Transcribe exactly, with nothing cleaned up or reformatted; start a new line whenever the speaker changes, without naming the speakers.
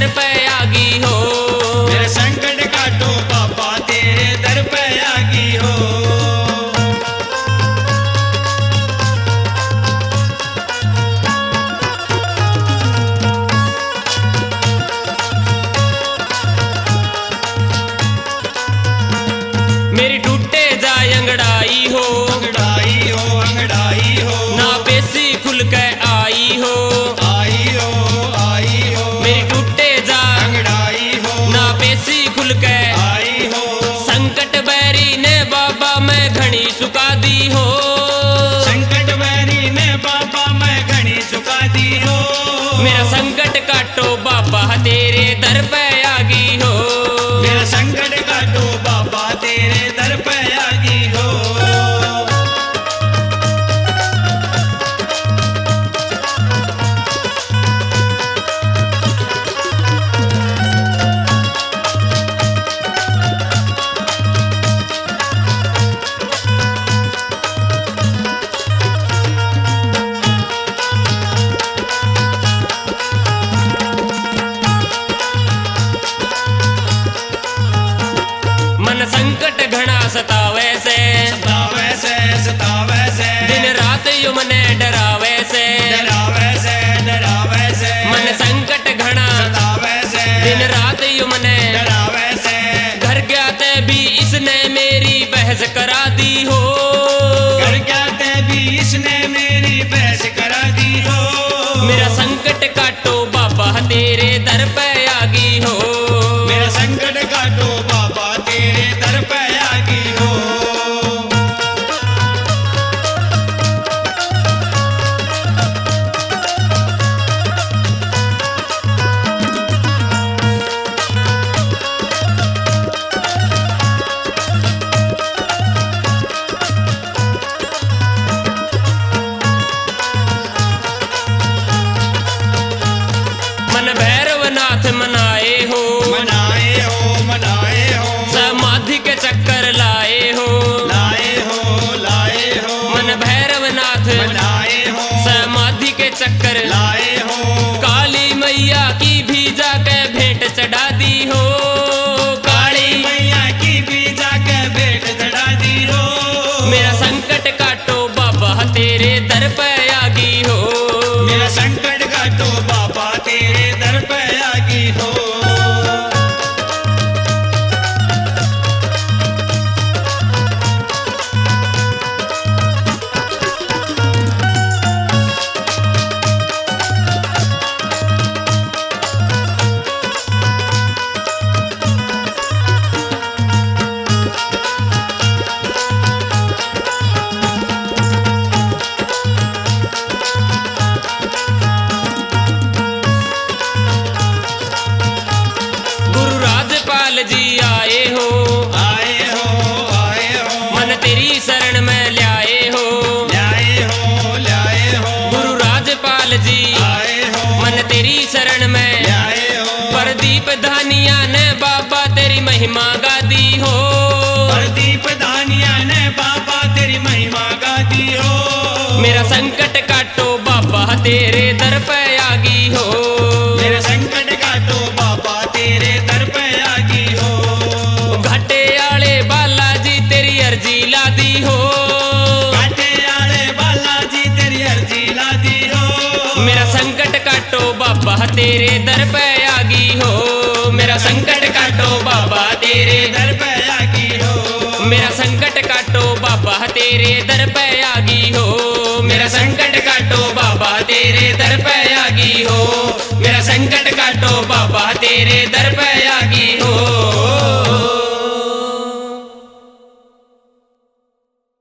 पे आगी हो।
मेरा संकट काटो बाबा तेरे दर पे आगी हो।
मेरी टूटे जाए अंगड़ाई हो,
अंगड़ाई हो अंगड़ाई हो,
ना पेशी खुल के आई हो।
आई हो आई हो,
मेरी टूटे जा
अंगड़ाई हो,
ना पेशी खुल के
आई हो।
संकट बैरी ने बाबा मैं घनी सुका दी हो।
संकट बैरी ने बाबा मैं घनी सुका दी हो।
मेरा संकट काटो बाबा तेरे दर पे आगी हो।
मेरा संकट काटो बाबा तेरे दर पे आगी हो।
मन संकट घना सतावे से,
सतावे से सतावे से,
दिन रात यू मने डरावे से।
डरावे से डरावे से,
मन संकट घना
सतावे से,
दिन रात यू मने
डरावे से।
घर जाते भी इसने मेरी बहस करा दी हो।
घर जाते भी इसने मेरी बहस करा दी हो।
मेरा संकट काटो बाबा तेरे दर पे आगी हो।
मेरा संकट काटो बाबा तेरे दर पे आगी हो।
मन भैरवनाथ मनाए हो,
मनाए हो मनाए हो,
समाधि के चक्कर लाए हो।
लाए हो लाए हो,
मन भैरवनाथ
मनाए हो,
समाधि के चक्कर
लाए हो।
काली मैया की भी जाके भेंट चढ़ा दी हो।
काली मैया की भी जाके भेंट चढ़ा दी हो।
मेरा संकट काटो बाबा तेरे दर पे आगी हो।
मेरा संकट काटो बाबा तेरे दर पे आगी हो।
गुरु राजपाल जी आए हो,
आए हो आए हो,
मन तेरी शरण में ल्याए हो।
लाए हो लाए हो,
गुरु राजपाल जी
आए हो,
मन तेरी शरण में
लाए हो।
प्रदीप धानिया ने बाबा तेरी महिमा गा दी हो।
प्रदीप दानिया ने बाबा तेरी महिमा गा दी हो।
मेरा संकट काटो बाबा तेरे दर पे आगी हो।
मेरा संकट काटो बाबा तेरे दर पे आगी हो।
घाटे आले बालाजी तेरी अर्जी ला दी हो।
काटे आले बालाजी तेरी अर्जी ला दी हो।
मेरा संकट काटो बाबा तेरे दर पे आगी हो। मेरा संकट काटो बाबा तेरे
दर पे आगी हो।
मेरा संकट काटो बाबा तेरे दर पे आगी